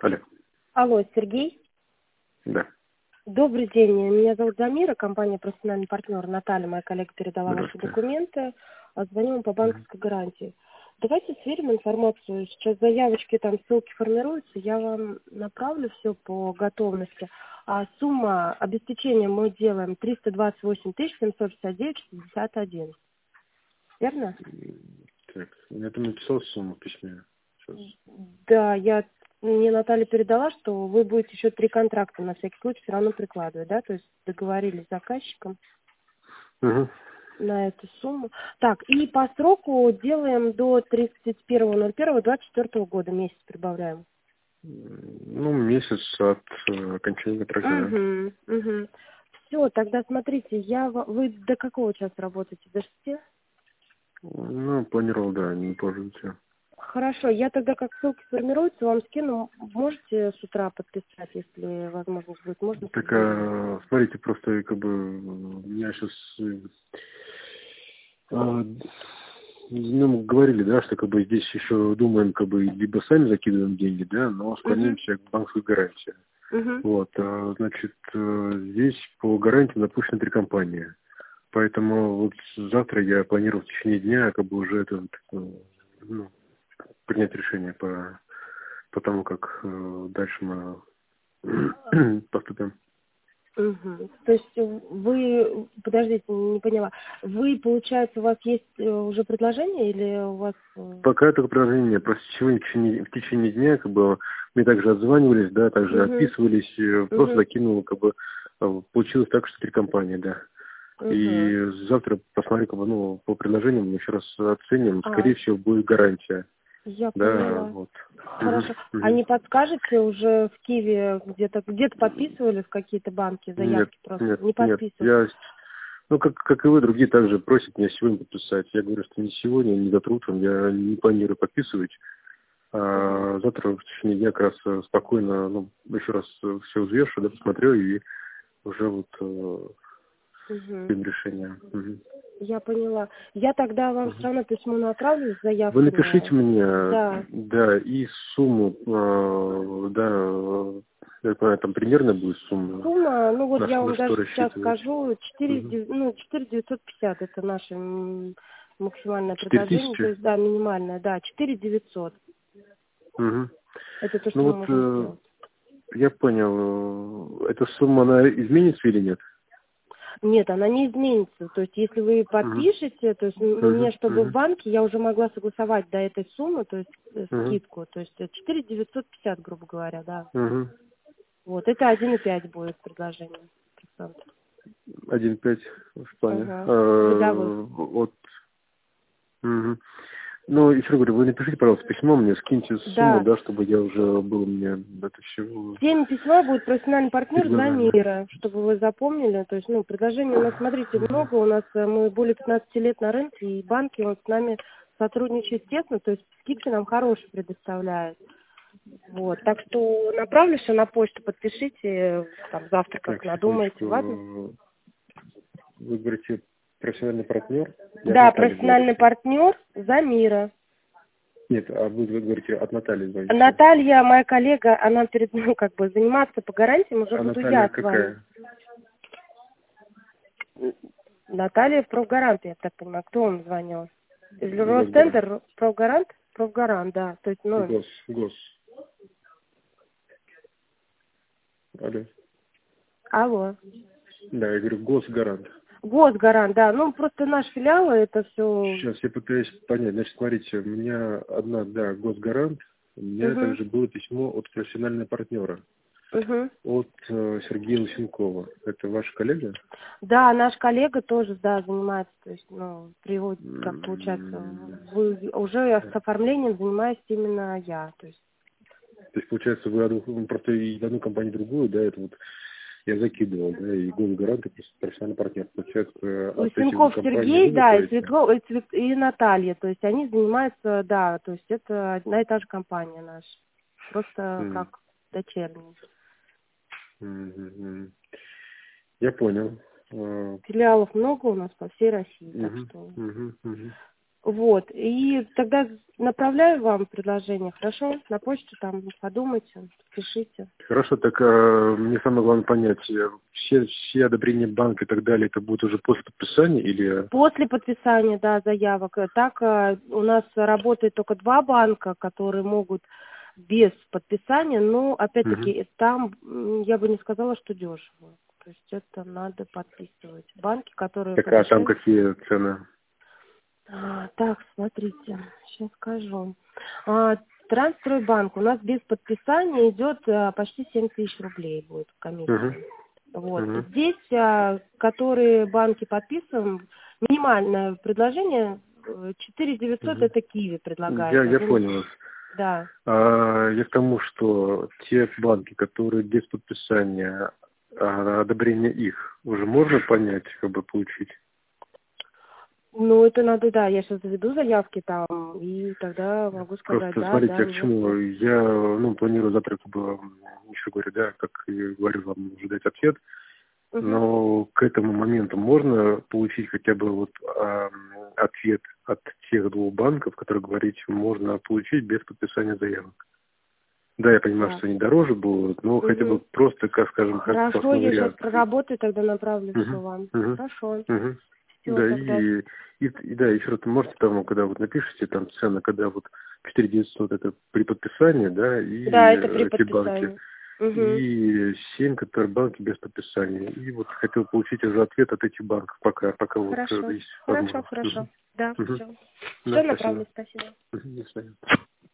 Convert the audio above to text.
Алло. Алло, Сергей. Да. Добрый день. Меня зовут Замира, компания «Профессиональный партнер». Наталья, моя коллега, передала ваши Здравствуйте. документы. Звоню вам по Мгм. банковской гарантии. Давайте сверим информацию. Сейчас заявочки, там ссылки формируются. Я вам направлю все по готовности. А сумма обеспечения мы делаем 328 769,61. Верно? Так, я там написал сумму в письме. Сейчас. Да, мне Наталья передала, что вы будете еще 3 контракта на всякий случай все равно прикладывать, да? То есть договорились с заказчиком Угу. на эту сумму. Так, и по сроку делаем до 31.01.24 года, месяц прибавляем. Ну, месяц от окончания контракта, да. Угу, угу. Все, тогда смотрите, вы до какого часа работаете? До 6? Ну, планировал, да, не позже идти. Хорошо, я тогда как ссылки сформируются, вам скину. Можете с утра подписать, если возможность будет, можно Так, созвониться. смотрите, просто как бы у меня сейчас ну, говорили, да, что как бы здесь еще думаем, как бы либо сами закидываем деньги, да, но Угу, склоняемся к банковской гарантии. угу. Вот, значит, здесь по гарантии запущены 3 компании. Поэтому вот завтра я планирую в течение дня как бы уже это ну, принять решение по тому, как дальше мы поступим. Угу. То есть вы, подождите, не поняла, вы, получается, у вас есть уже предложение или у вас... Пока этого предложения нет. Просто сегодня в течение дня как бы мы также отзванивались, да, также Угу, отписывались, просто угу, закинул, как бы получилось так, что 3 компании, да. угу. И завтра посмотрю, как бы, ну, по предложениям еще раз оценим, А, скорее всего, будет гарантия. я Да, поняла. вот. Мгм, Хорошо. А мгм. не подскажете, уже в Киеве где-то подписывали в какие-то банки Нет, заявки просто? нет, Не нет. подписывали? Ну, как и вы, другие также просят меня сегодня подписать. Я говорю, что не сегодня, не завтра утром, я не планирую подписывать. Угу. А завтра в течение дня как раз спокойно, ну, еще раз все взвешу, да, посмотрю и уже вот Угу. примем решение. Мгм. Я поняла. Я тогда вам все Мгм. равно письмо направлю с Вы напишите заявками. мне, Да. да, и сумму, да, я понимаю, там примерно будет сумма, Сумма, ну вот я на вам даже что сейчас рассчитывать. скажу, Мгм. 4 950 это наше максимальное предложение, то 4000? есть, да, минимальное, да, 4 900. Мгм. Это то, Ну что мы вот, можем сделать. я понял. Эта сумма, она изменится или нет? Нет, она не изменится. То есть, если вы Мгм. подпишете, то есть мне, Мгм. чтобы в Мгм. банке, я уже могла согласовать до этой суммы, то есть Мгм. скидку, то есть 4 950, грубо говоря, да. Мгм. Вот, это 1,5 будет предложение. Процент. 1,5 в плане. Ага. Годовых. Вот. Мгм. Ну, еще раз говорю, вы напишите, пожалуйста, письмо мне, скиньте сумму, Да. да, чтобы я уже был, у меня это все Теме письма будет профессиональный перед партнер глазами. Замира, чтобы вы запомнили. То есть, предложений у нас, смотрите, много. У нас мы более 15 лет на рынке, и банки вот с нами сотрудничают тесно, то есть скидки нам хорошие предоставляют. Вот. Так что направлю все на почту, подпишите там завтра, как Так, надумаете, секундочку. ладно? Вы говорите, профессиональный партнер? Я от Да, Натальи профессиональный говорите. партнер Замира. Нет, а вы говорите, от Натальи звоните. Наталья, моя коллега, она заниматься по гарантиям уже А буду Наталья я с вами. какая? Наталья Профгарант, я так понимаю. Кто вам звонил? Из Госгарант. Ростендер Профгарант? Профгарант, да. То есть, Гос. Алло. алло. Да, я говорю, Госгарант. Госгарант, да. Просто наш филиал, это все. Сейчас я пытаюсь понять. Значит, смотрите, у меня одна, да, Госгарант. У меня Угу, также было письмо от профессионального партнера, угу. от Сергея Лысенкова. Это ваш коллега? Да, наш коллега тоже, да, занимается, то есть, приводит, как получается, М, уже с То оформлением занимаюсь именно я, то есть. есть, получается, вы просто и в одну компанию, и в другую, да, это вот я закидывал, да, и Госгарант, и профессиональный партнер. Получается, от этих двух Лысенков компаний Сергей, вы да, выходите? и Наталья, то есть они занимаются, да, то есть это одна и та же компания наша, просто М, как дочерняя. мгм. Я понял. Филиалов много у нас по всей России, так Мгм, что мгм, мгм. Вот. И тогда направляю вам предложение, хорошо? На почту там подумайте, пишите. Хорошо, так мне самое главное понять, все одобрения банка и так далее, это будет уже после подписания или... После подписания, да, заявок. Так у нас работает только 2 банка, которые могут без подписания, но Мгм. опять-таки там я бы не сказала, что дешево. То есть это надо подписывать. Банки, которые Так, а там подешевле. какие цены? Так, смотрите, сейчас скажу. Трансстройбанк у нас без подписания идет почти 7 тысяч рублей будет Мгм. комиссия. Вот. Мгм. Здесь, которые банки подписываем, минимальное предложение 4900 Мгм. это Киви предлагает. Я понял вас. Да. Я к тому, что те банки, которые без подписания, одобрения их, уже можно понять, как бы получить? Ну, это надо, да, я сейчас заведу заявки там, и тогда могу сказать, Просто да, смотрите, да, а к нет, чему? нет. Я, планирую завтра, как бы, еще говорю, да, как и говорю, вам уже дать ответ, Мгм. но к этому моменту можно получить хотя бы вот ответ от тех 2 банков, которые говорите, можно получить без подписания заявок. Да, я понимаю, Так. что они дороже будут, но хотя бы Мгм. просто, как скажем, как Хорошо, запасной я сейчас вариант. проработаю, тогда направлю все Мгм. вам. Мгм. Хорошо. Мгм. Все, Да, тогда. и да, еще раз, можете там, когда вот напишите там цены, когда вот 4900 это при подписании, да, Да, и это при эти банки, подписании. Угу. и 7, которые банки без подписания. И вот хотел получить уже ответ от этих банков, пока вот Хорошо. есть Хорошо, возможность. хорошо. Да, Мгм. все. Да, Все направлю, спасибо. спасибо. До свидания.